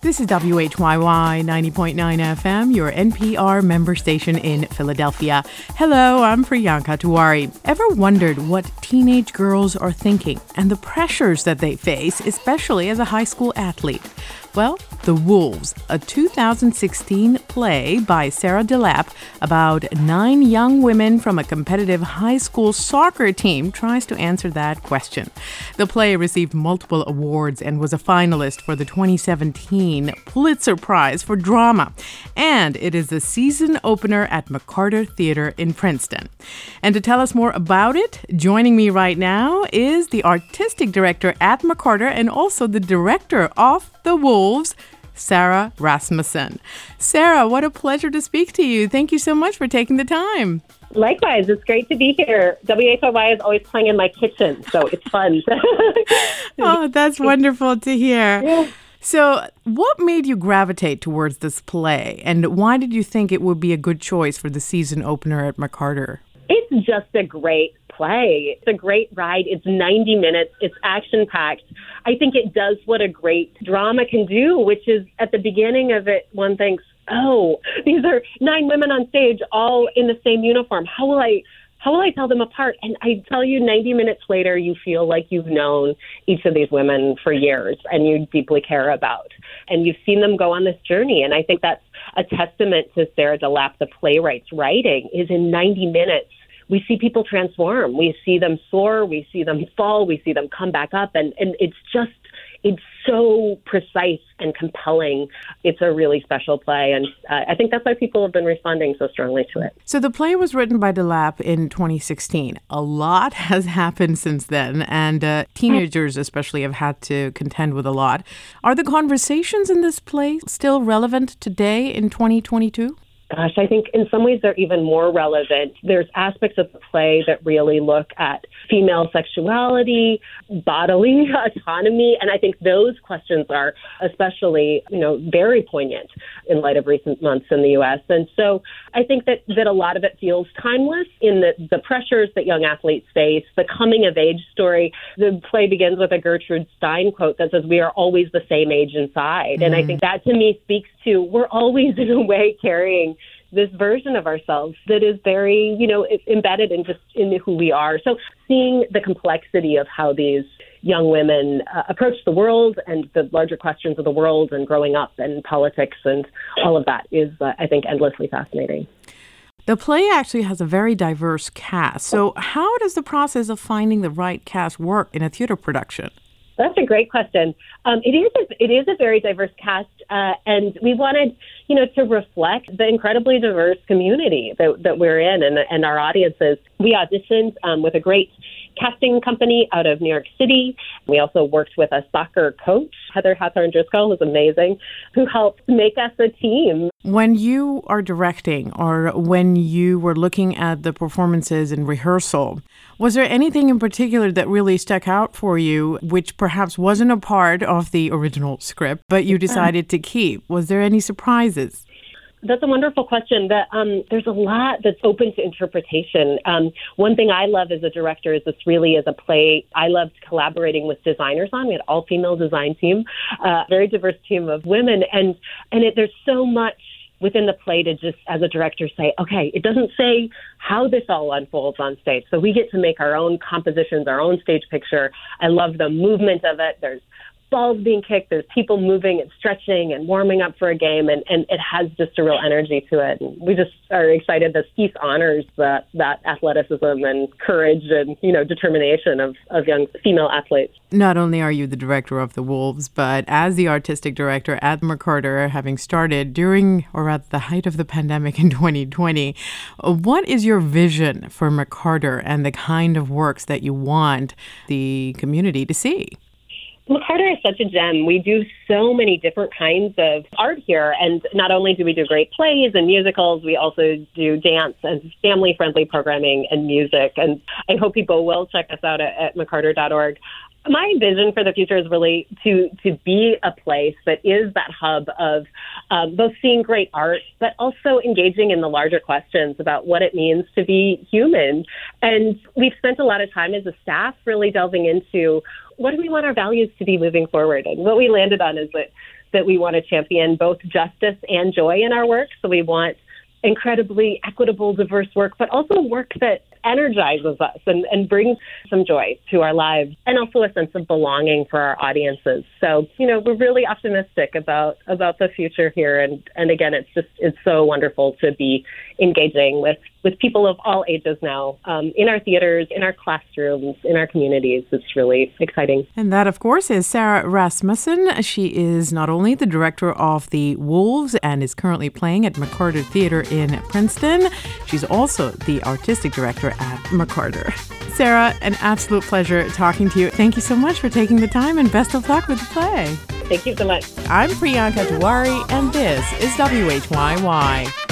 This is WHYY 90.9 FM, your NPR member station in Philadelphia. Hello, I'm Priyanka Tiwari. Ever wondered what teenage girls are thinking and the pressures that they face, especially as a high school athlete? Well, The Wolves, a 2016 play by Sarah DeLappe about 9 young women from a competitive high school soccer team, tries to answer that question. The play received multiple awards and was a finalist for the 2017 Pulitzer Prize for Drama. And it is the season opener at McCarter Theater in Princeton. And to tell us more about it, joining me right now is the artistic director at McCarter and also the director of The Wolves, Sarah Rasmussen. Sarah, what a pleasure to speak to you. Thank you so much for taking the time. Likewise, it's great to be here. WHYY is always playing in my kitchen, so it's fun. Oh, that's wonderful to hear. Yeah. So what made you gravitate towards this play, and why did you think it would be a good choice for the season opener at McCarter? It's just a great play. It's a great ride. It's 90 minutes. It's action-packed. I think it does what a great drama can do, which is at the beginning of it, one thinks, oh, these are 9 women on stage all in the same uniform. How will I tell them apart? And I tell you, 90 minutes later, you feel like you've known each of these women for years and you deeply care about. And you've seen them go on this journey. And I think that's a testament to Sarah DeLappe, the playwright's writing, is in 90 minutes. We see people transform. We see them soar. We see them fall. We see them come back up. And it's so precise and compelling. It's a really special play. And I think that's why people have been responding so strongly to it. So the play was written by DeLappe in 2016. A lot has happened since then, and teenagers especially have had to contend with a lot. Are the conversations in this play still relevant today in 2022? Gosh, I think in some ways they're even more relevant. There's aspects of the play that really look at female sexuality, bodily autonomy, and I think those questions are especially, very poignant in light of recent months in the U.S. And so I think that a lot of it feels timeless in the pressures that young athletes face, the coming-of-age story. The play begins with a Gertrude Stein quote that says, "We are always the same age inside." And I think that to me speaks to we're always in a way carrying this version of ourselves that is very, embedded in who we are. So seeing the complexity of how these young women approach the world and the larger questions of the world and growing up and politics and all of that is, I think, endlessly fascinating. The play actually has a very diverse cast. So how does the process of finding the right cast work in a theater production? That's a great question. It is a very diverse cast, and we wanted, to reflect the incredibly diverse community that we're in and our audiences. We auditioned with a great casting company out of New York City. We also worked with a soccer coach, Heather Hathorn Driscoll, who's amazing, who helped make us a team. When you are directing or when you were looking at the performances in rehearsal, was there anything in particular that really stuck out for you, which perhaps wasn't a part of the original script, but you decided to keep? Was there any surprises? That's a wonderful question. There's a lot that's open to interpretation. One thing I love as a director is this really is a play I loved collaborating with designers on. We had all-female design team, very diverse team of women. And there's so much within the play to just, as a director, say, okay, it doesn't say how this all unfolds on stage. So we get to make our own compositions, our own stage picture. I love the movement of it. There's balls being kicked, there's people moving and stretching and warming up for a game, and it has just a real energy to it. And we just are excited that Steve honors that athleticism and courage and, determination of young female athletes. Not only are you the director of The Wolves, but as the artistic director at McCarter, having started during or at the height of the pandemic in 2020, what is your vision for McCarter and the kind of works that you want the community to see? McCarter is such a gem. We do so many different kinds of art here. And not only do we do great plays and musicals, we also do dance and family-friendly programming and music. And I hope people will check us out at mccarter.org. My vision for the future is really to be a place that is that hub of both seeing great art, but also engaging in the larger questions about what it means to be human. And we've spent a lot of time as a staff really delving into what do we want our values to be moving forward. And what we landed on is that that we want to champion both justice and joy in our work. So we want incredibly equitable, diverse work, but also work that energizes us and brings some joy to our lives, and also a sense of belonging for our audiences. So, we're really optimistic about the future here. And again, it's so wonderful to be engaging with people of all ages now, in our theaters, in our classrooms, in our communities. It's really exciting. And that, of course, is Sarah Rasmussen. She is not only the director of The Wolves and is currently playing at McCarter Theater in Princeton, she's also the artistic director at McCarter. Sarah, an absolute pleasure talking to you. Thank you so much for taking the time, and best of luck with the play. Thank you so much. I'm Priyanka Tiwari, and this is WHYY.